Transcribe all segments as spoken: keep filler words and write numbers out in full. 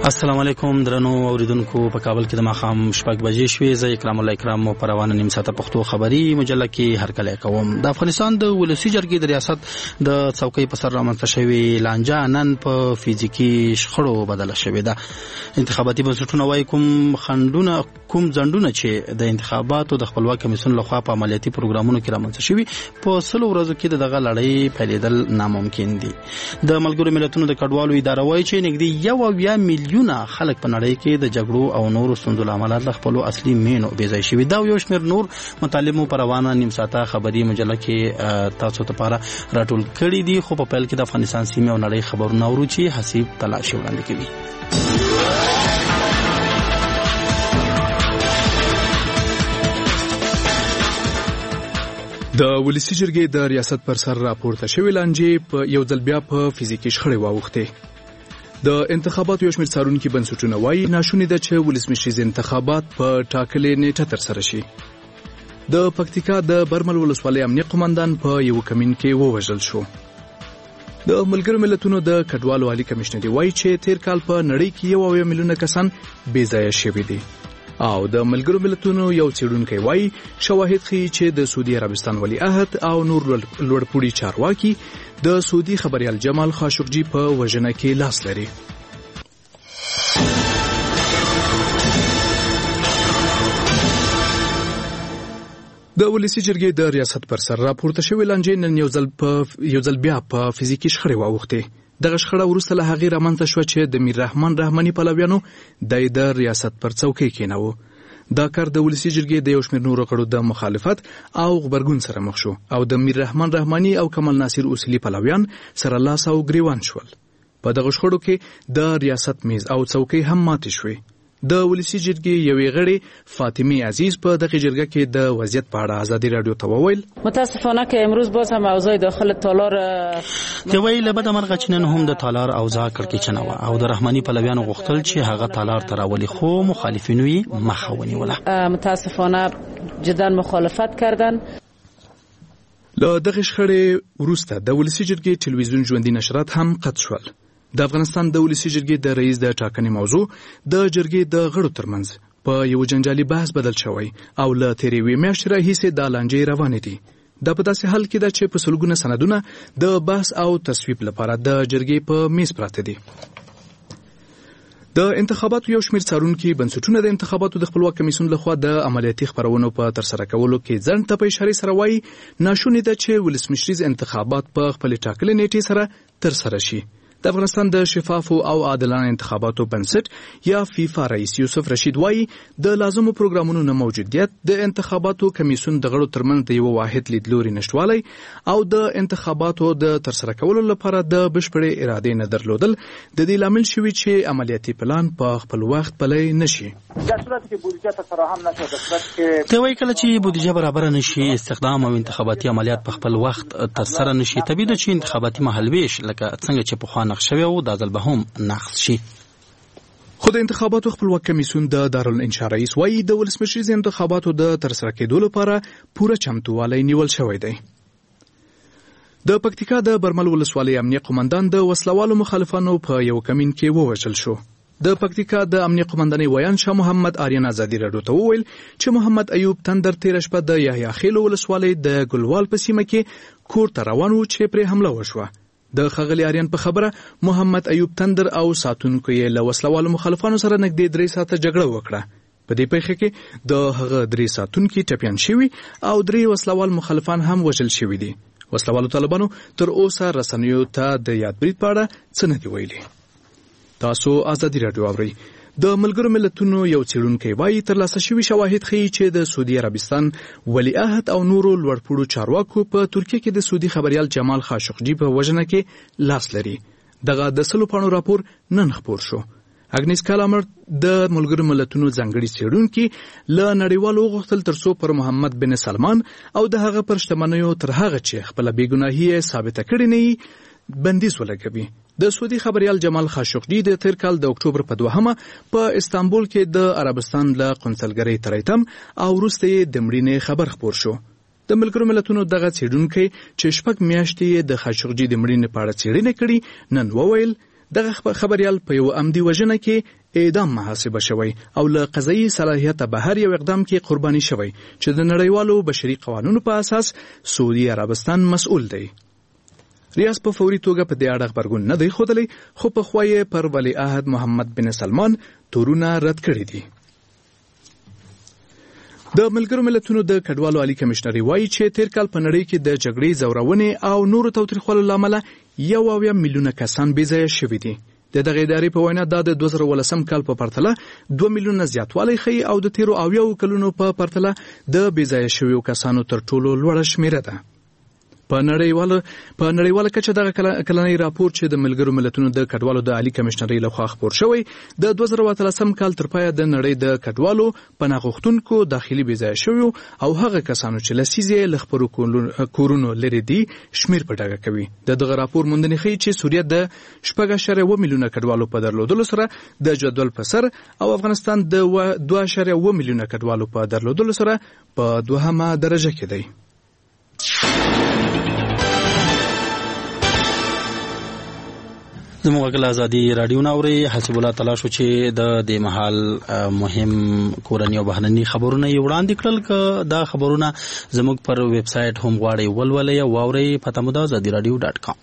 السلام علیکم درنو اوریدونکو، په کابل کې د ماښام شپږ بجې شوې. زه اکرام الله اکرام مو په روانه نیم ساعته پښتو خبري مجله کې هرکلی کوم. د افغانستان د ولسي جرګې د ریاست د څوکۍ په سر رامنځته شوې لانجه نن په فزیکي شخړو بدله شوې ده. انتخاباتي بنسټونه وايي کوم خنډونه کوم ځنډونه چې د انتخاباتو د خپلواک کمیسیون لخوا په عملیاتي پروګرامونو کې رامنځته شوي په سلو ورځو کې دغه لړۍ پیلېدل ناممکن دي. د ملګرو ملتونو د کډوالو اداره وايي چې نږدې یو اویا میلیونه خلک په نړۍ کې د جګړو او نورو ستونزو له امله له خپلو اصلي مینو بېځای شوي. دا یو شمېر نور مطالب مو په روانه نیم ساعته خبري مجله کې تاسو لپاره راټول کړي دي، خو په پیل کې د افغانستان سیمې او نړۍ خبرونه اورو چې حسیب تلاشي وړاندې کوي. د ولسي جرګې د ریاست پر سر راپورته شوې لانجې په یو ځل بیا په فزیکي شخړې واوښتې. د انتخاباتو یو شمېر څارونکي بنسټونه وایي ناشونې ده چې ولسمشریز انتخابات په ټاکلې نیټه ترسره شي. د پکتیکا د برمل ولسوالۍ امنیه قومندان په یو کمین کې ووژل شو. د ملګرو ملتونو د کډوالو عالی کمشنر وایي چې تیر کال په نړۍ کې یو اویا میلیونه کسان بې ځایه شوي دي. او د ملګرو ملتونو یو څېړونکی وایي شواهد ښیي چې د سعودي عربستان ولیعهد او نور لوړپوړي چارواکي د سعودي خبریال جمال خاشقجي په وژنه کې لاس لري. د ولسي جرګې د ریاست پر سر راپورته شوې لانجې نن یو ځل په یو ځل بیا په فزیکي شخړې واوښتې. دغه شخړه وروسته له هغې رامنځته شوه چې د میر رحمان رحماني پلویانو د د ریاست پر څوکۍ کېناوه. دا کار د ولسي جرګې د یو شمېر نورو غړو د مخالفت او غبرګون سره مخ شو او د میر رحمان رحماني او کمال ناصر اصولي پلویان سره لاس او ګریوان شول. په دغه شخړو کې د ریاست میز او څوکۍ هم ماتې شوې. د ولسي جرګې یوې غړې فاطمه عزیز په دغه جرګه کې د وضعیت په اړه ازادي رادیو ته وویل متاسفانه که امروز باز هم اوضاع داخل تالار دی ویل له بده مرغه چې نن هم د تالار اوضاع کړکېچنه وه او د رحماني پلویانو غوښتل چې هغه تالار ته راولي، خو مخالفینو یې مخه ونیوله. متاسفانه جدا مخالفت کردن. له دغه شخړې وروسته د ولسي جرګې ټلویزیون ژوندي نشرات هم قطع شول. د افغانستان د ولسي جرګې د رئیس د ټاکنې موضوع د جرګې د غړو ترمنځ په یو جنجالي بحث بدل شوی او له تېرې یوې میاشتې راهیسې دا لانجې روانې دي. دا په داسې حال کې ده چې په سلګونه سندونه د بحث او تصویب لپاره د جرګې په میز پراته دي. د انتخاباتو یو شمېر څارونکي بنسټونه د انتخاباتو د خپلواک کمیسیون لخوا د عملیاتي خپرونو په ترسره کولو کې ځنډ ته په اشارې سره وایي ناشونې ده چې ولسمشریز انتخابات په خپلې ټاکلې نیټې سره ترسره شي. د افغانستان د شفافو او عادلانه انتخاباتو بنسټ یا فیفا رئیس یوسف رشید وایي د لازمو پروګرامونو نه موجودیت، د انتخاباتو کمیسیون د غړو ترمنځ د یو واحد لیدلوري نشتوالی او د انتخاباتو د ترسره کولو لپاره د بشپړې ارادې نه درلودل د دې لامل شوي چې عملیاتي پلان په خپل وخت پلی نشي. ته وایي کله چې بودیجه برابر نشي، استخدام او انتخاباتي عملیات په خپل وخت ترسره نشي، طبیعي ده چې انتخاباتي مهالویش لکه څنګه چې پخوا نقش شوی او دا ځل به هم نقص شي. خو د انتخاباتو خپلواک کمیسیون د دارالانشا رئیس وایي د ولسمشریز انتخاباتو د ترسره کېدو لپاره پوره چمتووالی نیول شوی دی. د پکتیکا د برمل ولسوالۍ امنیه قومندان د وسلوالو مخالفانو په یو کمین کې ووژل شو. د پکتیکا د امنیه قومندانۍ ویان شاه محمد آریان ازادي راډیو ته وویل چې محمد ایوب تندر تېره شپه د یحیی خیل ولسوالۍ د ګلوال په سیمه کې کور ته روان و چې پرې حمله وشوه. د ښاغلي آریان په خبره محمد ایوب تندر او ساتونکو یې له وسلوالو مخالفانو سره نږدې درې ساعته جګړه وکړه. په دې پیښه کې د هغه درې ساتونکي ټپیان شوي او درې وسلوال مخالفان هم وژل شوي دي. وسلوالو طالبانو تر اوسه رسنیو ته د یاد برید په اړه څه نه دي ویلي. تاسو ازادي راډیو اورئ. د ملګرو ملتونو یو څېړونکی وایي ترلاسه شوي شواهد ښیي چې د سعودي عربستان ولیعهد او نورو لوړپوړو چارواکو په ترکیه کې د سعودي خبریال جمال خاشقجي په وژنه کې لاس لري. دغه د سلو پاڼو راپور نن خپور شو. اګنیس کالامر د ملګرو ملتونو ځانګړي څېړونکي له نړیوالو وغوښتل ترڅو پر محمد بن سلمان او د هغه پر شتمنیو تر هغه چې خپله بېګناهي یې ثابته کړې نه وي بندیز ولګوي. د سعودي خبریال جمال خاشقجي د تیر کال د اکتوبر په دوهمه په استانبول کې د عربستان له قونسلګرۍ تریتم او وروسته یې د مړینې خبر خپور شو. د ملګرو ملتونو دغه څېړونکی چې شپږ میاشتې یې د خاشقجي د مړینې په اړه څېړنه کړې نن وویل دغه خبريال په یو عمدي وژنه کې اعدام محاسبه شوی او له قضایي صلاحیت بهر یو اقدام کې قرباني شوی چې د نړیوالو بشري قوانینو په اساس سعودي عربستان مسؤل دی. ریاض په فوري توګه په دې اړه خبرګون نه دی ښودلی، خو په خوا یې پر ولیعهد محمد بن سلمان تورونه رد کړي دي. د ملګرو ملتونو د کډوالو عالی کمشنري وایي چې تیر کال په نړۍ کې د جګړې زورونې او نورو تاوتریخوالو له امله یو اویا میلیونه کسان بې ځایه شوي دي. د دغه ادارې په وینا دا د دوه زره ولسم کال په پرتله دوه میلیونه زیاتوالی ښیي او د تیرو اویاو کلونو په پرتله د بې ځایه شویو کسانو تر ټولو لوړه شمیره ده. په نړیواله په نړیواله کچه دغه کلنی راپور چې د ملګرو ملتونو د کډوالو د عالی کمشنري لخوا خپور شوی د دوه زره اتلسم کال تر پایه د نړۍ د کډوالو پناه غوښتونکو داخلي بې ځایه شویو او هغه کسانو چې له سیزې له خپرو کورونو لرې دي شمیر په ډاګه کوي. د دغه راپور موندنې ښیي چې سوریه د شپږ اعشاریه اوه میلیونه کډوالو په درلودلو سره د جدول په سر او افغانستان د دوه اعشاریه اوه میلیونه کډوالو په درلودلو سره په دوهمه درجه کې دی. زموږ غږ ازادي رادیو ناوري حسب الله تعالی شو چې د دې محل مهم کورنی او بهرني خبرونه یې وړاندې کړل. که دا خبرونه زموږ پر ویب سټ هم غواړئ ولولئ او واورئ پته مو ده ازادي رادیو ډاټ کام.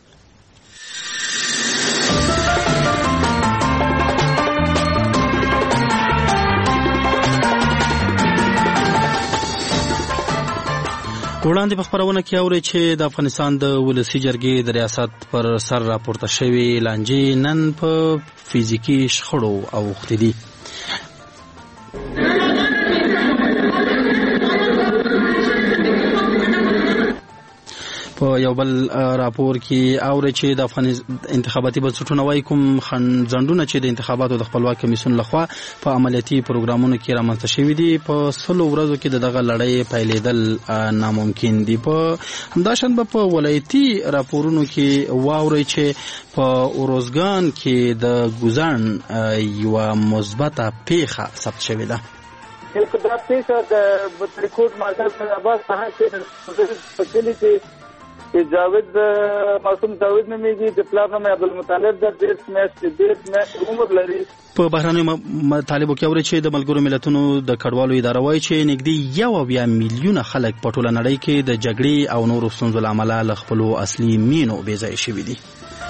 وړاندې په خبرونه کې اوري چې د افغانستان د ولسي جرګې د ریاست پر سر راپورته شوی لانجې نن په فزیکي شخړو اوښتې دي. په یو بل راپور کې اوري چې د افغان انتخاباتي بنسټونو وايي کوم خنډونه چې د انتخاباتو د خپلواک کمیسیون لخوا په عملیاتي پروګرامونو کې رامنځته شوي دي په سلو ورځو کې د دغه لړۍ پیلېدل ناممکن دي. په همداشان به په ولایتي راپورونو کې واوري چې په اوروزګان کې د ګوزن یو مثبته پیښه ثبت شوې ده. دا پیښه د بطریکوټ مرکز عباس څخه چې په کلي کې جاوید معصوم جاوید نومیږي، د پلار نوم عبدالمطلب د دیرش میاشتې دیرش میاشتې عمر لري. په بهرنیو مطالبو کې اوري چې د ملګرو ملتونو د کډوالو اداره وایي چې نږدې یو اویا میلیونه خلک په ټوله نړۍ کې د جګړې او نورو ستونزو له امله له خپلو اصلي مینو بې ځایه شوي دي.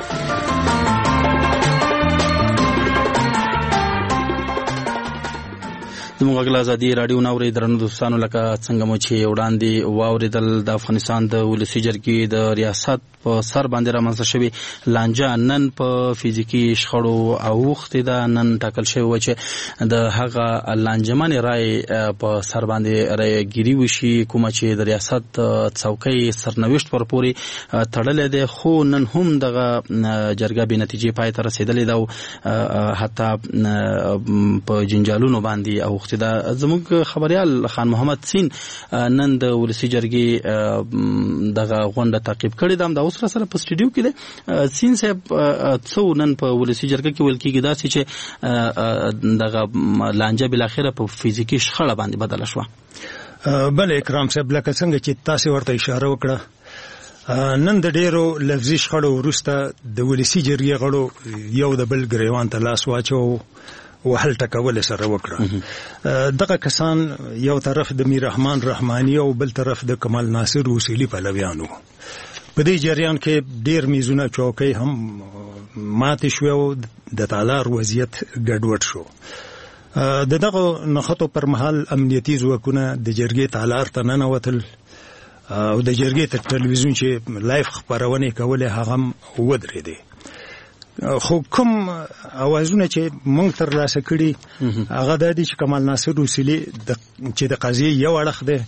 زموږ غږ ازادي رادیو ناوري درنو دوستانو لکه څنګه مو چې وړاندې واوریدل د افغانستان د ولسي جرګې د ریاست په سر باندې رامنځته شوې لانجه نن په فزیکي شخړو اوښتې ده. نن ټاکل شوی و چې د هغه لانجمنې رای په سر باندې رایګیري وشي کومه چې د ریاست څوکۍ سرنوشت پر پورې تړلی دی، خو نن هم دغه جرګه بې نتیجې پای ته رسېدلې ده او حتی په جنجالونو باندې اوښتې ده. زموږ خبریال خان محمد سین نن د ولسي جرګې دغه غونډه تعقیب کړې ده. دا اوس را سره په سټډیو کې دی. سین صاحب څو نن په ولسي جرګه کې ویل کېږي داسې چې دغه لانجه بالاخره په فزیکي شخړه باندې بدله شوه. بله اکرام صاحب لکه څنګه چې تاسې ورته اشاره وکړه، نن د ډیرو لفظي شخړو وروسته د ولسي جرګې غړو یو د بل ګریوان ته لاس واچو وحل ټکول سره وکړه. دغه کسان یو طرف د میر رحمان رحماني او بل طرف د کمال ناصر وسیلی پلویانو. په دې جریان کې ډیر میزونه چوکۍ هم ماتې شوې او د تالار وضعیت ګډوډ شو. د دغه نښتو پر مهال امنیتي ځواکونه د جرګې تالار ته ننوتل او د جرګې تر تلویزیون چې لایف خبرونه کولې هغه هم ودرېدې. خو کوم اوازونه چې مونږ تر لاسه کړي هغه د دې چې کمال ناصر وسیلی چې د قضیې یو اړخ دی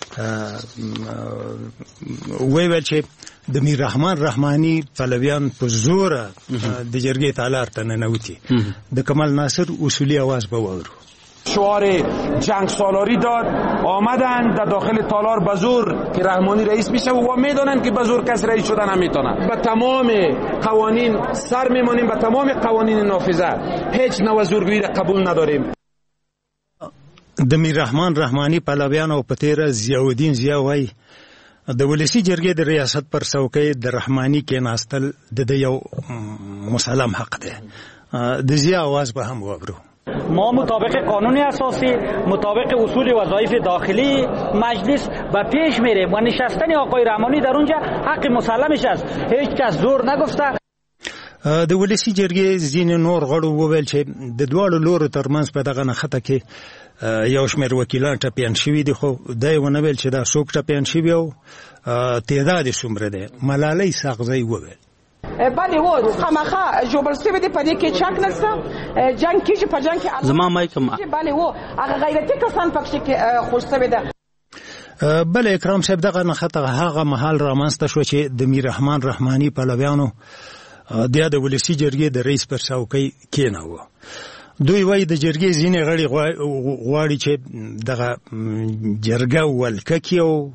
ویل چې د میر رحمان رحماني پلویان په زور د جرګې تالار ته ننوتي، د کمال ناصر اصولی आवाज به واورو. شعار جنگ سالاری داد، آمدن در داخل تالار به زور که رحمانی رئیس میشه و میدونن که به زور کس رئیس شدن هم میتونن. به تمام قوانین سر میمانیم، به تمام قوانین نافذه، هیچ نوع زورگویی را قبول نداریم. د میر رحمان رحماني پلویان او پتیره ضیاءالدین ضیا وای د ولسی جرګې د ریاست پر څوکۍ د رحماني کېناستل د یو مسلم حق دی. د ضیا आवाज به هم واورو. ما مطابق قانون اساسی، مطابق اصول وظایف داخلی مجلس به پیش میریم و نشستن آقای رحمانی در اونجا حق مسلمش است. هیچ کس زور نگفته. د ولسی جرګې ځینې نور غړو وویل چې د دواړو لورو ترمنځ په دغه نښته کې یو شمېر وکیلان ټپیان شوي دي، خو دا یې ونه ویل چې دا څوک ټپیان شوي او تعداد یې څومره دی. ملالۍ ساغزی وویل بله و خامخا جوبل سوی دی په دې کې چاک نشته، جنگ کیږي په جنگ کې زما مایکم بله و هغه غیرتي کسان پکې کې خوش سوی ده. بله اکرام صاحب دغه نښته هغه مهال رامنځته شوه چې د میر رحمان رحماني پلویانو د ولسی جرګې د رئیس پر څوکۍ کېناوه. دوی وایي د جرګې ځینې غړي غواړي چې دغه جرګه ولکه کړي او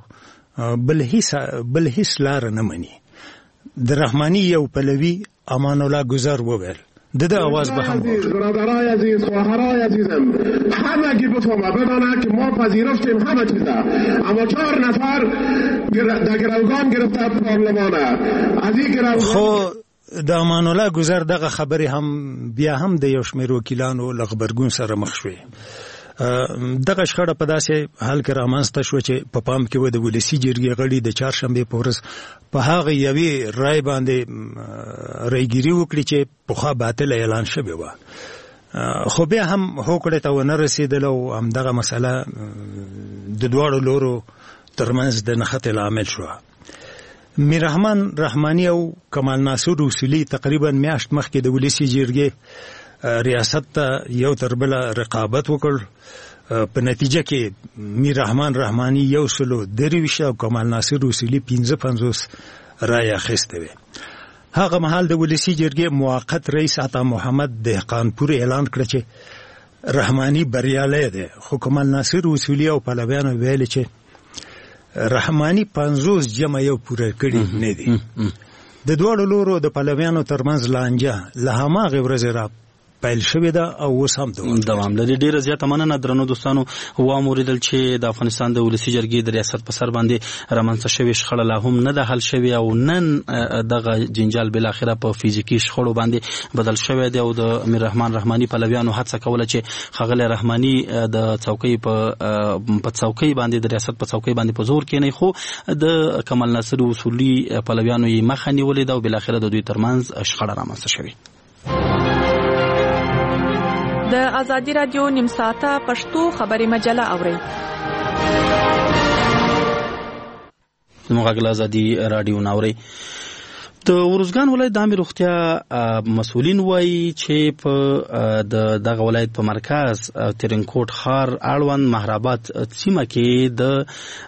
بل هیڅ لاره نه مني. د رحمانی یو پلوی امان الله گذر وویل د ده آواز به هم برادرای عزیز، خواهرای عزیزم، همگی بفهمه بدانه که ما پذیرفتیم همه چیزه، اما چهار نفر در گروگان گرفته پارلمانه. از این گروگان خو د امان الله گذر دغه خبرې هم بیا هم د یو شمېر وکیلانو له غبرګون سره مخ شوې. دغه شخړه په داسې حال کې رامنځته شوه چې په پام کې و د ولسي جرګې غړي د چهارشنبې په ورځ په هغه یوې رای باندې رایګیري وکړي چې پخوا باطله اعلان شوې وه، خو بیا هم هوکړې ته ونه رسېدل او همدغه مسله د دواړو لورو ترمنځ د نښتې لامل شوه. میر رحمان رحماني او کمال ناصر اصولي تقریبا میاشت مخکې د ولسي جرګې ریاست ته یو تر بله رقابت وکړ. په نتیجه کې میر رحمان رحماني یو سلو درویشت او کمال ناصر اصولي پنځه پنځوس رایې اخیستې وې. هغه مهال د ولسي جرګې موقت رئیس عطا محمد دهقانپور اعلان کړ چې رحماني بریالی دی، خو کمال ناصر اصولي او پلویانو ویل چې رحماني پنځوس جمع یو پوره کړي نه دي. د دواړو لورو د پلویانو ترمنځ لانجه له هماغې ورځې را پیل شوې ده او اوس هم دوام لري. ډیره زیاته مننه درنو دوستانو. واوریدل چې د افغانستان د ولسي جرګې د ریاست په سر باندې رامنځته شوې شخړه لا هم نه ده حل شوې او نن دغه جنجال بالاخره په فزیکي شخړو باندې بدل شوی دی او د میر رحمان رحماني پلویانو هڅه کوله چې ښاغلی رحماني د څوکۍ په په څوکۍ باندې د ریاست په څوکۍ باندې په زور کېنی، خو د کمال ناصر اصولي پلویانو یې مخه نیولې ده او بالاخره د دوی ترمنځ شخړه رامنځته شوې. د ازادي رادیو نیم ساعته پښتو خبري مجله اورئ. زموږ غږ ازادي رادیو ناوري. د ورزګان ولایت د عامه روغتیا مسؤلین وایي چې په دغه ولایت په مرکز ترنکوټ ښار اړوند مهرآباد سیمه کې د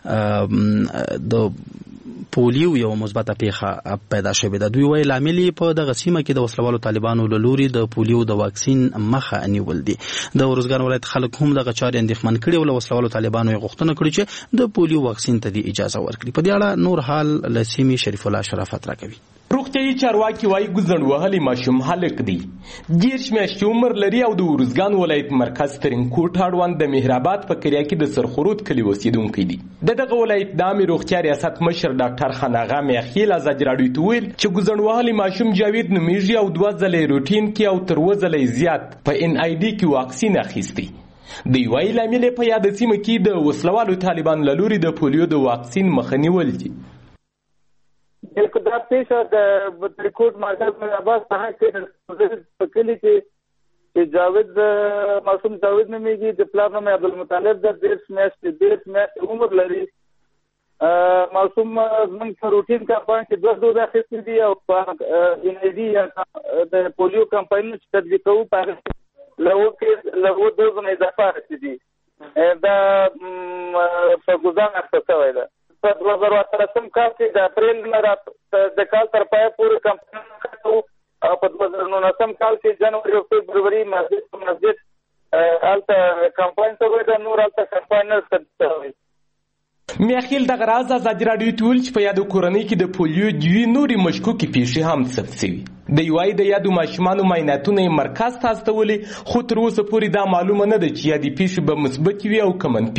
د پولیو یو مثبته پیښه پیدا شوې ده. دوی وایي لامل په دغه سیمه کې د وسلوالو طالبانو له لوري د پولیو د واکسین مخه نیول دي. د ورزګان ولایت خلک هم دغه چارې اندېښمن کړي او له وسلوالو طالبانو یې غوښتنه کړې چې د پولیو واکسین ته د اجازه ورکړي. په دې اړه نور حال له سیمې شریف الله شرافت راکوي. روغتیايي چارواکي وایي ګوزڼ وهلي ماشوم هلک دی، دېرش میاشتې عمر لري او د ورزګان ولایت مرکز ترینکوټ اړوند د مهرآباد په قریه کې د سرخرود کلي اوسېدونکی دی. د دغه ولایت د عامې روغتیا ریاست مشر ډاکټر خناغه میاخیل ازادي راډیو ته وویل چې ګوزڼ وهلي ماشوم جاوید نومیږي او دوه ځله یې روټین کې او تر اووه ځله یې زیات په ان آی ډي کې واکسین اخیستی. دوی وایي لامل یې په یاده سیمه کې د وسلوالو طالبانو له لوري د پولیو د واکسین مخه نیول دي. بالکل دا پیښه د ترینکوټ مرکز مهرآباد څخه کې په کلي کې جاوید معصوم جاوید نومیږي، د پلار نوم عبدالمطلب د دېرش میاشتې دېرش میاشتې عمر لري. معصوم زموږ په روټین کمپاین کې دوه ډوز اخیستي دي او په ان آی ډي د پولیو کمپاینونه چې تطبیق کوو په هغه له اووه ډوزونو اضافه اخیستي دي. دا په ګوزان اخته شوی ده. په دوه زره اتلسم کال کې د اپریل نه د کال تر پایه پورې کمپاین کوو او په دوه زره نولسم کال کې جنوري او فبروري مسجد په مسجد هلته کمپاین شوی ده، نور هلته کمپاین نه شوی. میاخیل دغه راز ازادي راډیو ته ویل چې په یادو کورنۍ کې د پولیو دوې نورې مشکوکې پیښې هم ثبت شوي. دوی وایي د یادو ماشومانو معایناتونه یې مرکز ته استولي، خو تر اوسه پورې دا معلومه نه ده چې یادې پیښې به مثبتې وي او که منفي.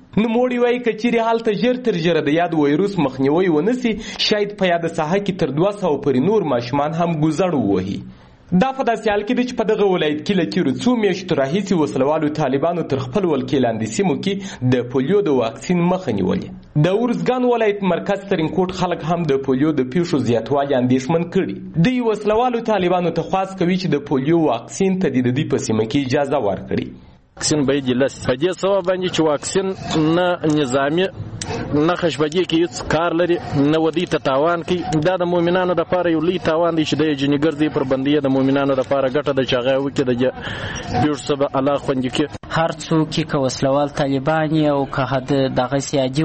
نوموړي وایي که چیرې هلته ژر تر ژره د یاد وایروس مخنیوی ونسي شاید په یاده ساحه کې تر دوه سوه پورې نور ماشومان هم ګوزړ ووهي. دا په داسې حال کې ده چې په دغه ولایت کې له تېرو څو میاشتو راهیسې وسلوالو طالبانو تر خپل ولکې لاندې سیمو کې د پولیو د واکسین مخه نیولې. د ارزګان ولایت مرکز ترینکوټ خلک هم د پولیو د پیښو زیاتوالي اندېښمن کړي. دوی وسلوالو طالبانو ته خواست کوي چې د پولیو واکسین ته د دوی په سیمه کې اجازه ورکړي. واکسین باید لس په دې سبب باندې چې واکسین نه نظامي نه خشبګي کې هیڅ کار لري نه ودی ته تاوان کوي. دا د مؤمنانو لپاره یو لوی تاوان دی چې د جنګرځي پر بندي د مؤمنانو لپاره ګټه د چاغه وکړي د بیور سبا الله خوندې کې هر څوک کې وسلوال طالبان او که د دغه سیادي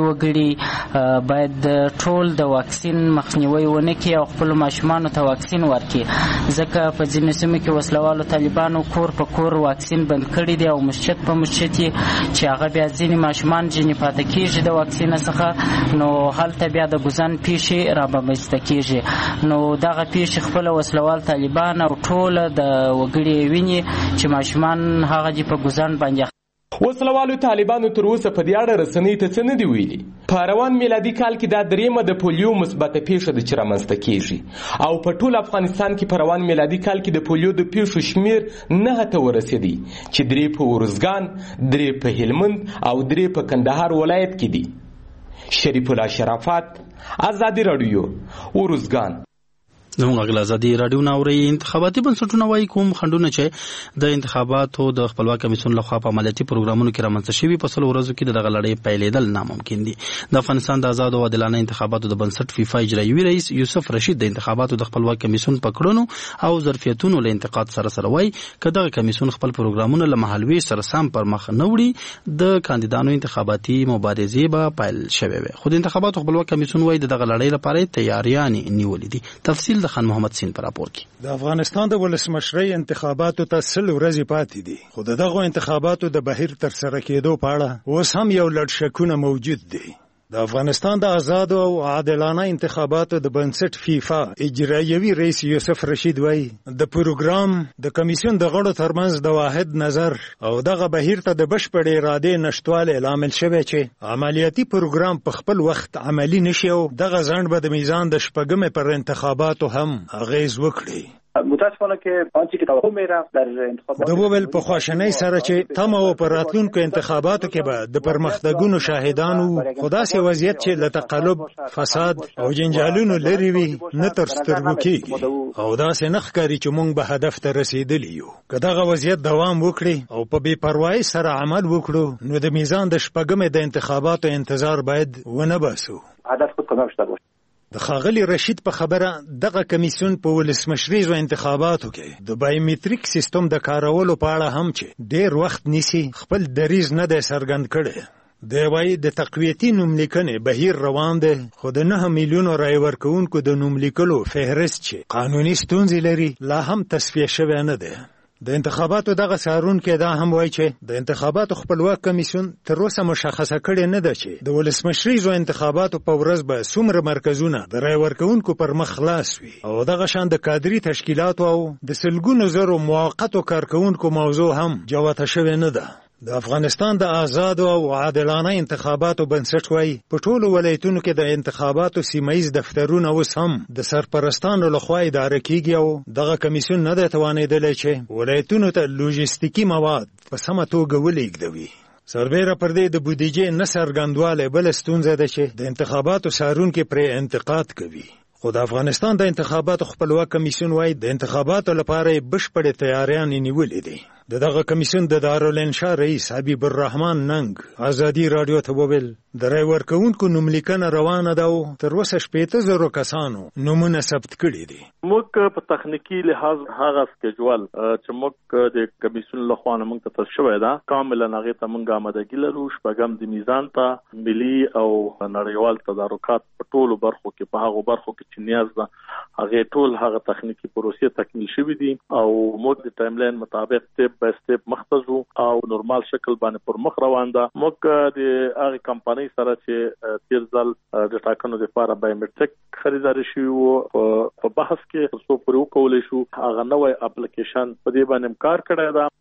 وګړي باید ټول د واکسین مخنیوي ونه کړي او خپل ماشومان ته واکسین ورکړي ځکه په ځینو سیمو کې وسلوال طالبانو کور په کور واکسین بند کړي دي او مشت په مشت چې هغه بیا ځینې ماشومان جنې پاتې کېږي د واکسین څخه نو هلته بیا د ګوزن پیښې رامنځته کېږي. نو دغه پیښې خپله وسلوال طالبان او ټوله د وګړي ویني چې ماشومان هغه دي په ګوزن باندې. وسلوالو طالبانو تر اوسه په دې اړه رسنۍ ته څه نه دي ویلي. په روان میلادي کال کې دا درېیمه د پولیو مثبته پیښه ده چې رامنځته کېږي او په ټول افغانستان کې په روان میلادي کال کې د پولیو د پیښو شمېر نهه ته ورسېدی چې درې په ارزګان، درې په هلمند او درې په کندهار ولایت کې دي. شریف الله شرافت، آزادي راډیو، ارزګان. زموږ غږ ازادي راډیو ناوړي انتخاباتي بنسټونه وايي کوم خنډونه چې د انتخاباتو د خپلواک کمیسیون لخوا په عملیاتي پروګرامونو کې رامنځته شوي په سلو ورځو کې دغه لړۍ پیلېدل ناممکن دي. د افغانستان د آزاد او عادلانه انتخاباتو د بنسټ فیفا اجرایوي رئیس یوسف رشید د انتخاباتو د خپلواک کمیسیون په کړنو او ظرفیتونو له انتقاد سره سره وايي که دغه کمیسیون خپل پروګرامونه له مهالوي سره سم پر مخ نه وړي د کاندیدانو انتخاباتي مبارزې به پیل شوې وي. خو د انتخاباتو خپلواک کمیسیون وايي دغه لړۍ لپاره تیاریانې نیولې دي. تفصیل د خان محمد سین پر راپور کې. د افغانستان د ولسمشرۍ انتخاباتو ته سل ورځې پاتې دي خو دغه انتخاباتو د بهیر تر سره کېدو په اړه اوس هم یو لړ شکونه موجود دي. د افغانستان د آزاد او عادلانه انتخاباتو د بنسټ فیفا اجرایوي رئیس یوسف رشید وایي د پروګرام د کمیسیون د غړو ترمنځ د واحد نظر او دغه بهیر ته د بشپړې ارادې نشټوالی لامل شوی چې عملیاتي پروګرام په خپل وخت عملی نشي او دغه ځنډ به د میزان د شپږمې پر انتخاباتو هم اغیز وکړي. متاسفانه که آنچه که توقع میرفت در انتخابات د وویل په خواشنۍ سره چې تمه و په راتلونکو انتخاباتو کې به د پرمختګونو شاهدانو خو داسې وضعیت چې له تقلب، فساد او جنجالونو لرې وي نه تر سترګو کېږي او داسې نه ښکاري چې موږ به هدف ته رسېدلي یو. که دغه وضعیت دوام وکړي او په بې پروایۍ سره عمل وکړو نو د میزان د شپږمې د انتخاباتو انتظار باید ونه باسو. هدف خود کمک شده باشه. د ښاغلي رشید په خبره دغه کمیسیون په ولسمشریزو انتخاباتو کې د بایومټریک سیستم د کارولو په اړه هم چې ډېر وخت نیسي خپل دریځ نه دی څرګند کړی. دی وایي د تقویتي نوملیکنې بهیر روان دی خو د نهه میلیونو رای ورکوونکو د نوملیکلو فهرست چې قانوني ستونزې لري لا هم تصفیه شوی نه دی. د انتخاباتو دغه څارونکی دا هم وایي چې د انتخاباتو خپلواک کمیسیون تر اوسه مشخصه کړې نه ده چې د ولسمشریزو انتخاباتو په ورځ به څومره مرکزونه د رای ورکوونکو پر مخ خلاص وي او دغه شان د کادري تشکیلاتو او د سلګونو زرو موقتو کارکوونکو موضوع هم جوته شوې نه ده. د افغانستان د آزاد او عادلانه انتخاباتو بنسټ وایي په ټولو ولایتونو کې د انتخاباتو سیمهیز دفترونه اوس هم د سرپرستانو لخوا اداره کیږي او دغه کمیسیون نه دی توانېدلی چې ولایتونو ته لوژستیکي مواد په سمه توګه ولېږدوي. سربیره پر دې د بودیجې نه څرګندوالی بله ستونزه ده چې د انتخاباتو څارونکي پرې انتقاد کوي. خو د افغانستان د انتخاباتو خپلواک کمیسیون وایي د انتخاباتو لپاره یې بشپړې تیاریانې نیولې دي. د دغه کمیسیون د دارالانشا رئیس حبیب الرحمن ننګ ازادي راډیو ته وویل د رای ورکوونکو نوملیکنه روانه ده او تر اوسه شپېته زرو کسانو نومونه ثبت کړي دي. موږ په تخنیکي لحاظ هغه سکیجول چې موږ د کمیسیون لخوا نه موږ ته تاسو شوی ده کاملا هغې ته موږ آمادګي لرو. شپږم د میزان ته ملي او نړیوال تدارکات په ټولو برخو کې په هغو برخو کې چې نیاز ده هغې ټول هغه تخنیکي پروسې تکمیل شوي دي او موږ د ټایملاین مطابق سټیپ بای سټیپ مخته او نورمال شکل باندې پر مخ روان ده. موږ د هغې کمپنۍ سره چې تیر ځل د ټاکنو لپاره بایومټریک خریداري شوي وو په بحث کې تر څو پورې وکولی شو هغه نوی اپلیکیشن په دې باندې کار کړی ده.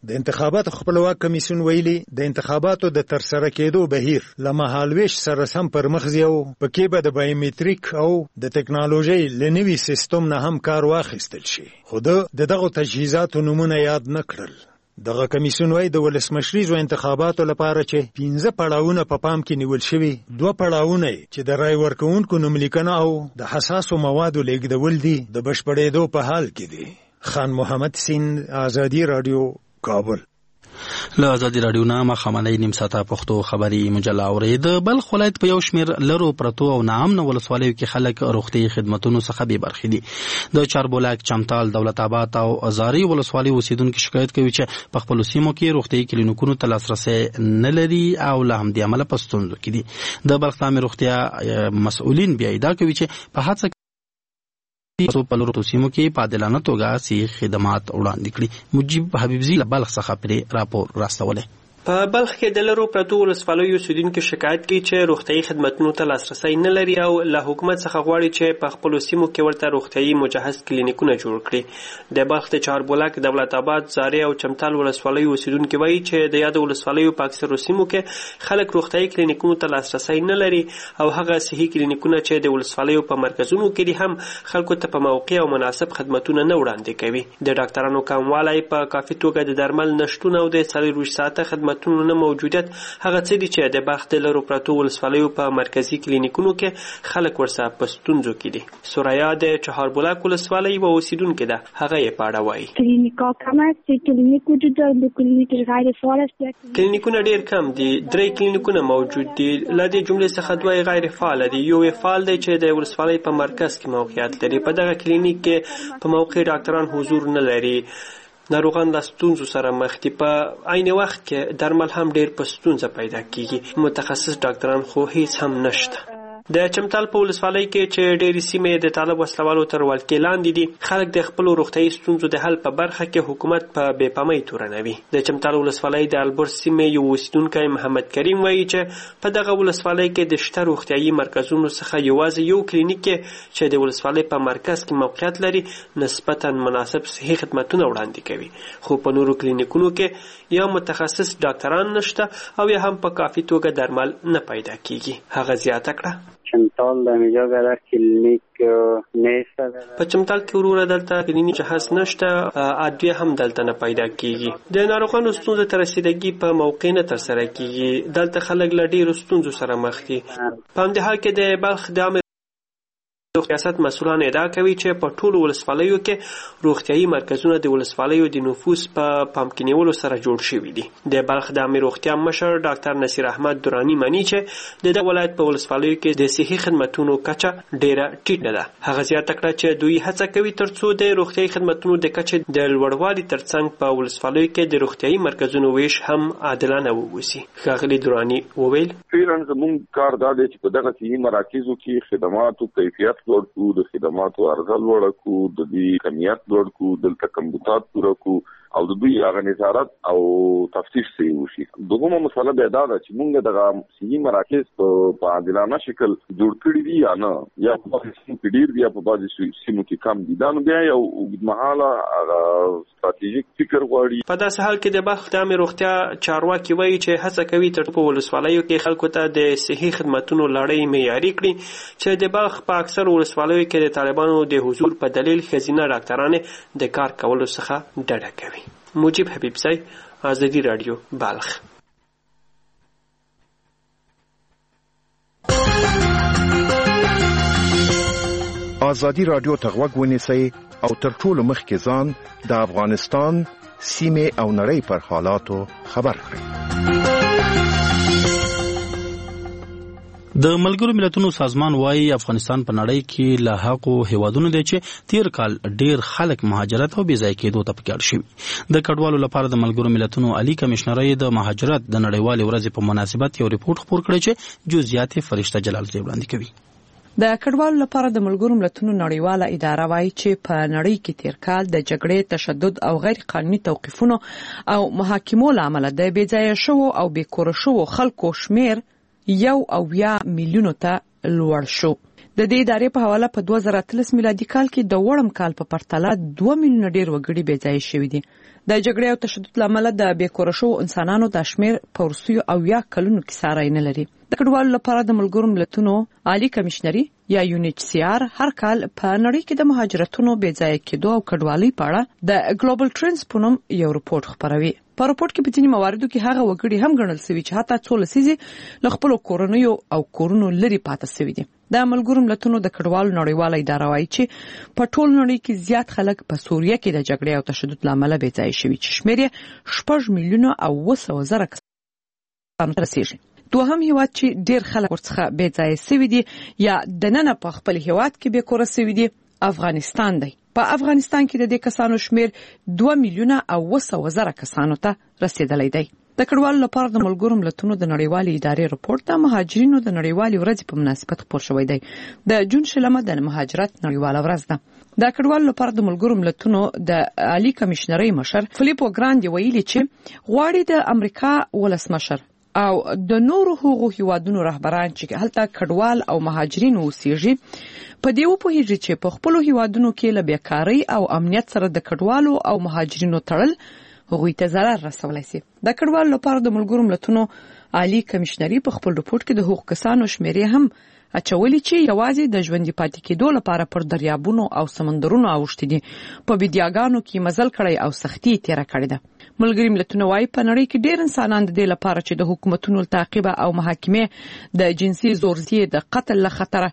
د انتخاباتو خپلواک کمیسیون ویلي د انتخاباتو د ترسره کېدو بهیر له مهالویش سره سم پر مخ ځي او پکې به د بایومټریک او د ټکنالوژي له نوي سیستم نه هم کار واخیستل شي. خو د دغه تجهیزاتو نمونه یاد نه کړل. دغه کمیسیون وايي د ولسمشریزو انتخاباتو لپاره چې پنځه پړاوونه په پام کې نیول شوي، دوه پړاوونه چې د رای ورکوونکو نوملیکنه او د حساسو موادو لیږدول دي د بشپړېدو په حال کې دي. خان محمد سین، آزادی رادیو، کابل. له آزادی رادیو نه مخامنۍ نیم ساعته پښتو خبري مجله اورید. بلخ ولایت په یو شمیر لرو پرتو او ناامنه ولسوالیو کې خلک روغتي خدماتونو څخه بې برخې دي. د چاربولاک، چمتال، دولت آباد او ازاري ولسوالۍ اوسیدونکو شکایت کوي چې په خپلو سیمو کې روغتي کلینیکونو ته لاسرسی نه لري او له همدې امله په ستونزو کې دي. د بلخ عامه روغتیا مسؤلین بیا ادعا کوي چې په هڅه په لورو سیمو کې په عادلانه توګه سي خدمات وړاندې کړي. مجيب حبيبزي له بلخ څخه پرې راپور راستولی. په بلخ کې د لرو پرتو ولسوالیو اوسیدونکو شکایت کوي چې روغتیايي خدماتونو ته لاسرسی نه لري او له حکومت څخه غواړي چې په خپلو سیمو کې ورته روغتیايي مجهز کلینیکونه جوړ کړي. د بلخ د چاربولاک، دولت آباد، زاري او چمتال ولسوالیو اوسیدونکو وایي چې د یاد ولسوالیو په اکثرو سیمو کې خلک روغتیايي کلینیکونو ته لاسرسی نه لري او هغه صحي کلینیکونه چې د ولسوالیو په مرکزونو کې دي هم خلکو ته په موقع او مناسب خدماتونه نه وړاندې کوي. د ډاکټرانو کموالی، په کافي توګه د درمل نشتون او د څلورویشت ساعته خدماتونو نه موجودیت هغه څه دي چې د بلخ د لرو پرتو ولسوالیو په مرکزي کلینیکونو کې خلک ورسره په ستونزو کې دي. سوریا د چهاربولاک ولسوالۍ و اوسیدونکې ده، هغه یې په اړه وایي. کلینیکا کم است، کلینیک وجود دارد، دو کلینیک غیر فعال است. کلینیکونه ډېر کم دي، درې کلینیکونه موجود دي. له دې جملې څخه دوه غیر فعال دي. یو یې فعال دی چې د ولسوالۍ په مرکز کې موقعیت لري. په دغه کلینیک کې په موقع ډاکټران حضور نه لري. ناروغان له ستونزو سره مخ دي. په عین وخت کې درمل هم ډېر په ستونزه پیدا کیږي. متخصص ډاکټران خو هیڅ هم نشته. د چمتال په ولسوالۍ کې چې ډېرې سیمې د طالب وسلوالو تر ولکې لاندې دي، خلک د خپلو روغتیايي ستونزو د حل په برخه کې حکومت په بې پامۍ تورنوي. د چمتال ولسوالۍ د البرز سیمې یو اوسیدونکی محمد کریم وایي چې په دغه ولسوالۍ کې د شته روغتیايي مرکزونو څخه یوازې یو کلینیک چې د ولسوالۍ په مرکز کې موقعیت لري نسبتا مناسب صحي خدمتونه وړاندې کوي. خو په نورو کلینیکونو کې یا متخصص ډاکټران نشته او یا هم په کافي توګه درمل نه پیدا کیږي. هغه زیاته کړه. چمتال د اینجا در کلینیک نیست. په چمتال کې وروره دلته کلینیک جهاز نشته، ادویه هم دلته نه پیدا کیږي. د ناروغانو ستونزو ته رسیدګي په موقع نه ترسره کیږي. دلته خلک له ډېرو ستونزو سره مخ دي. په همدې حال کې د بلخ د عامه ریاست مسؤلان ادعا کوي چې په ټولو ولسوالیو کې روغتیايي مرکزونه د ولسوالیو د نفوس په پام کې نیولو سره جوړ شوي دي. د بلخ د عامه روغتیا مشر ډاکټر نصیر احمد درانی مانی چې د دغه ولایت په ولسوالیو کې د صحي خدماتونو کچه ډیره ټیټه ده. هغه زیاته کړه چې دوی هڅه کوي ترڅو د روغتیايي خدماتونو د کچې د لوړوالي ترڅنګ په ولسوالیو کې د روغتیايي مرکزونو ویش هم عادلانه ووسی. ښاغلي درانی وویل فعلا زموږ کار دا دی چې په دغه صحي مراکزو کې خدماتو کیفیت لوړ کو، د خدماتو عرضه لوړه کو، د دې کمیت لوړ کو، دلته کمبودات پوره کو او د دوی هغه نظارت او تفتیش سي وشي. دغه مسله به دا ده چې موږ دغه صحي مراکز په عادلانه شکل جوړ کړی دي یا نه، یا په سیمو کې ډیر دي، په بعضي سیمو کې کم دي. دا نو بیا یو اوږدمهاله ستراتیژیک فکر غواړي. په داسې حال کې د بلخ د عامه روغتیا چارواکي وایي چې هڅه کوي تر په ولسوالیو کې خلکو ته د صحي خدماتونو لړۍ معیاري کړي چې د بلخ په اکثر ولسوالیو کې د طالبانو د حضور په دلیل ښځینه ډاکټرانې د کار کولو څخه ډډه کوي. مجيب حبيبزي، آزادی رادیو، بلخ. آزادی رادیو ته غوږ ونیسئ او تر ټولو مخکې ځان د افغانستان سیمې او نړۍ پر حالاتو خبر کړئ. د ملګرو ملتونو سازمان وايي افغانستان په نړۍ کې له هغو هیوادونو دی چې تیر کال ډیر خلک مهاجرت او بې ځای کېدو ته پکړ شوي. د کډوالو لپاره د ملګرو ملتونو عالی کمشنرۍ د مهاجرت د نړیوالې ورځې په مناسبت یو ریپورت خپور کړی چې جزئیات فرشته جلال زی وړاندې کوي. د کډوالو لپاره د ملګرو ملتونو نړیواله اداره وايي چې په نړۍ کې تیر کال د جګړې، تشدد او غیر قانوني توقیفونو او محاکمو له امله د بې ځایه شوو او بې کوره شوو خلکو شمیر یو او یا میلیونو ته لوړ شو. د دې ادارې په حواله په دوه زره اتلس میلادي کال کې د وړم کال په پرتله دوه میلیونه ډیر وګړي بې ځایه شوي دي. د جګړې او تشدد لامل د بیکوره شوو انسانانو د شمیر په وروستیو اویا کلونو کې ساری نه لري. د کډوالو لپاره د ملګرو ملتونو عالی کمشنري یا یو ان ایچ سی آر هر کال په نړۍ کې د مهاجرتونو بې ځایه کېدو او کډوالۍ په اړه د ګلوبل ټرندز په نوم یو رپورټ خپروي. په رپورټ کې په ځینې مواردو کې هغه وګړي هم ګڼل شوي چې حتی څو لسیزې له خپلو کورنیو او کورونو لرې پاتې شوي دي. د ملګرو ملتونو د کډوالو نړیواله اداره وایي چې په ټول نړۍ کې زیات خلک په سوریه کې د جګړې او تشدد لامل بې ځایه شوي چې شمېر یې شپږ میلیونه او اوه سوه زره کسانو ته رسیږي. دوهم هیواد چې ډیر خلک ورڅخه بې ځایه شوي دي یا دننه په خپل هیواد کې بیکوره شوي دي افغانستان دی. په افغانستان کې د دې کسانو شمیر دوه میلیونه او اوه سوه زره کسانو ته رسیدلی دی. د کډوالو لپاره د ملګرو ملتونو د نړیوالې ادارې رپورټ د مهاجرینو د نړیوالې ورځې په مناسبت خپور شوی دی. د جون شلمه د مهاجرت نړیواله ورځ ده. د کډوالو لپاره د ملګرو ملتونو د عالی کمشنري مشر فلیپو ګراندي ویلي چې غواړي د امریکا ولسمشر او د نورو هغو هیوادونو رهبران چې هلته کډوال او مهاجرین اوسېږي په دې وپوهیږي چې په خپلو هیوادونو کې له بیکارۍ او امنیت سره د کډوالو او مهاجرینو تړل هغوی ته ضرر رسولی شي. د کډوالو لپاره د ملګرو ملتونو عالی کمشنري په خپل رپورټ کې د هغو کسانو شمیرې هم اچولي چې یوازې د ژوندي پاتې کېدو لپاره پر دریابونو او سمندرونو اوښتي دي، په بیدیاګانو کې مزل کړی او سختي تیره کړې ده. ملګري ملتونه وايي په نړۍ کې ډېر انسانان د دې لپاره چې د حکومتونو تعقیب او محاکمې د جنسي زورزیې د قتل له خطره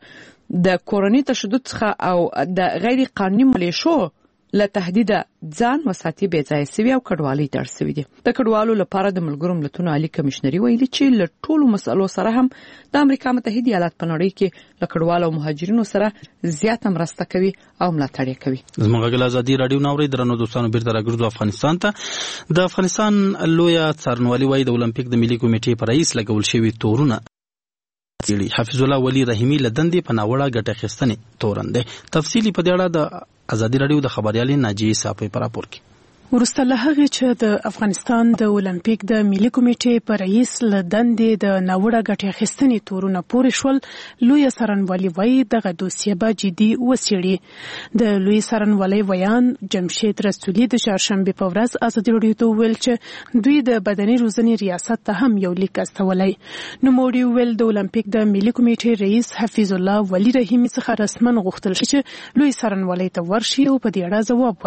د کورنۍ تشدد څخه او د غیر قانوني ملیشو له تهدید ځان وساتي بې ځایه سوي او کډوالۍ ته اړ سوي دي. د کډوالو لپاره د ملګرو ملتونو عالی کمشنري ویلي چې له ټولو مسئلو سره هم د امریکا متحده ایالات په نړۍ کې له کډوالو او مهاجرینو سره زیاته مرسته کوي او ملاتړ یې کوي. زموږ غږ ازادي رادیو ناوړي درنو دوستانو بیرته راګرځو افغانستان ته. د افغانستان لویه څارنوالي وایي د اولمپیک د ملي کمیټې په رئیس لګول شوي تورونه حفیظ الله ولی رحیمی لدندې په ناوړه ګټه اخیستنې تورن دی. تفصیلی په دې اړه د ازادي رادیو د خبريالي ناجیه صافي پر راپور کې ورسته له هغه چې د افغانستان د اولمپیک د ملي کمیټې په رئیس لدندې د ناوړه ګټه اخیستنې تورونه پورې شول، لوی سرنوالي وایي دغه دوسیه به جدي وڅېړي. د لوی سرنوالي ویان جمشید رسولي د چهارشنبه په ورځ ازادي رادیو ته ویل چې دوی د بدني روزنې ریاست ته هم یو لیک استولی. نوموړي ویل د اولمپیک د ملي کمیټې رئیس حفیظ الله ولی رحیمی څخه رسمن غوښتل شي چې لوی سرنوالي ته ورشي او په دې اړه ځواب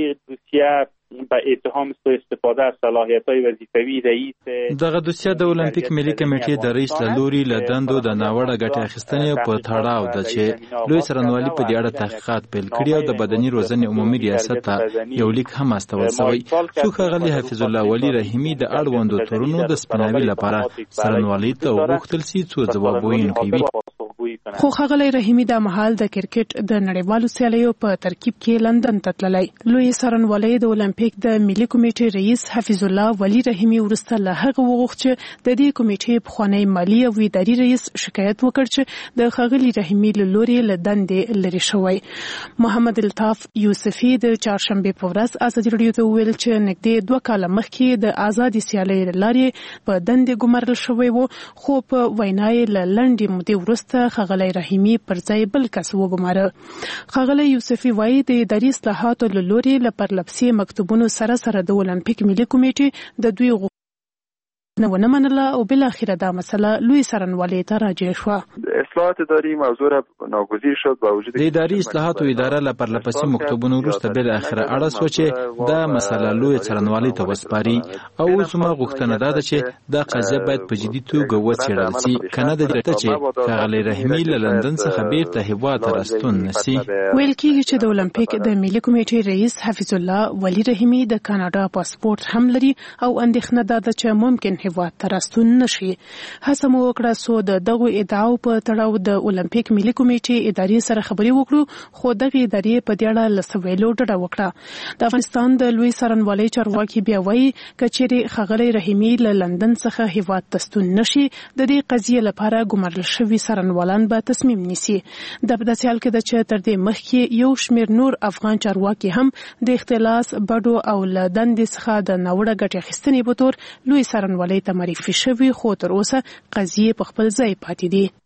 ورکړي. با اتهام سوء استفاده از صلاحیت‌های وظیفوی رئیس دغه دوسیه د اولمپیک ملي کمیټې د رئیس له لوري له دندو د ناوړه ګټې اخیستنې په تړاو ده چې لوی سرنوالي په دې اړه تحقیقات پیل کړي او د بدني روزنې عمومي ریاست ته یو لیک هم استول شوی. څو ښاغلي حفیظ الله ولی رحیمی د اړوندو تورونو د سپناوي لپاره سرنوالي ته وغوښتل شي څو ځواب ویونکی وي. خو ښاغلی رحیمی د مهال د کرکټ د نړیوالو سیالیو په ترکیب کې لندن ته تللی. لوی سرنوالي د اولمپیک د ملي کمیټې رئیس حفیظ الله ولی رحیمی وروسته له هغه وغوښت چې د دې کمیټې پخوانی مالي او اداري رئیس شکایت وکړ چې د ښاغلي رحیمی له لوري له دندې لرې شوی. محمد الطاف یوسفي د چهارشنبې په ورځ ازادي رادیو ته وویل چې نږدې دوه کاله مخکې د ازادې سیالۍ له لارې په دندې ګمارل شوی و، خو په وینا یې له لنډې مودې وروسته ښاغلی رحیمی پر ځای بل کس وګماره. ښاغلی یوسفي وایي د اداري اصلاحاتو له لوري له پرلپسې مکتوبونو سره سره د اولمپیک ملي کمیټې د دوی غوښتنه ونه منله او بالاخره دا مسله لوی سرنوالي ته راجع شوه. اصلاحات اداري موضوع ناگزیر شد با وجود د اداري اصلاحاتو اداره له پرلپسې مکتوبونو وروسته بالاخره اړه شوه چې دا مسله لوی سرنوالي ته وسپاري او زما غوښتنه دا ده چې دا قضیه باید په جدي توګه وڅېړل شي، کنه د دې چې ښاغلی رحیمی له لندن څخه بیرته هیواد ته راستون نشي. ویل کېږي چې د اولمپیک د ملي کمیټې رئیس حفیظ الله ولی رحیمی د کاناډا پاسپورت هم لري او اندېښنه دا ده چې ممکن هیواد ته راستون نشي. هڅه مو وکړه څو د دغو ادعاو په تړاو د اولمپیک ملي کمیټې ادارې سره خبرې وکړو، خو دغه ادارې په دې اړه له څه ویلو ډډه وکړه. د افغانستان د لوی سرنوالي چارواکي بیا وایي که چیرې ښاغلی رحیمی له لندن څخه هیواد ته ستون نشي، د دې قضیې لپاره ګمارل شوي سرنوالان به تصمیم نیسي. د په داسې حال کې ده چې تر دې مخکې یو شمېر نور افغان چارواکي هم د اختلاس بډو او له دندې څخه د ناوړه ګټې اخیستنې په تور لوی سرنوالي ته معرفي شوي، خو تر اوسه قضیې په خپل ځای پاتې دي.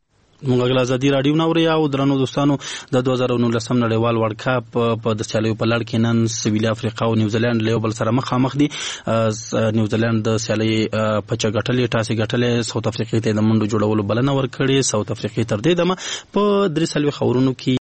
موږ غلا ازادي رادیو نو وریا او درنو دوستانو د دوه زره نولسم نړیوال ورلد کپ په د سیالیو په لړ کې نن سویل افریقا او نیوزیلند له بل سره مخامخ دي. نیوزیلند د سیالي په چغټلې ټاسې غټلې ساوث افریقا ته د منډو جوړولو بلنه ورکړې. ساوث افریقا تر دې دمه په درې سلوي خورونو کې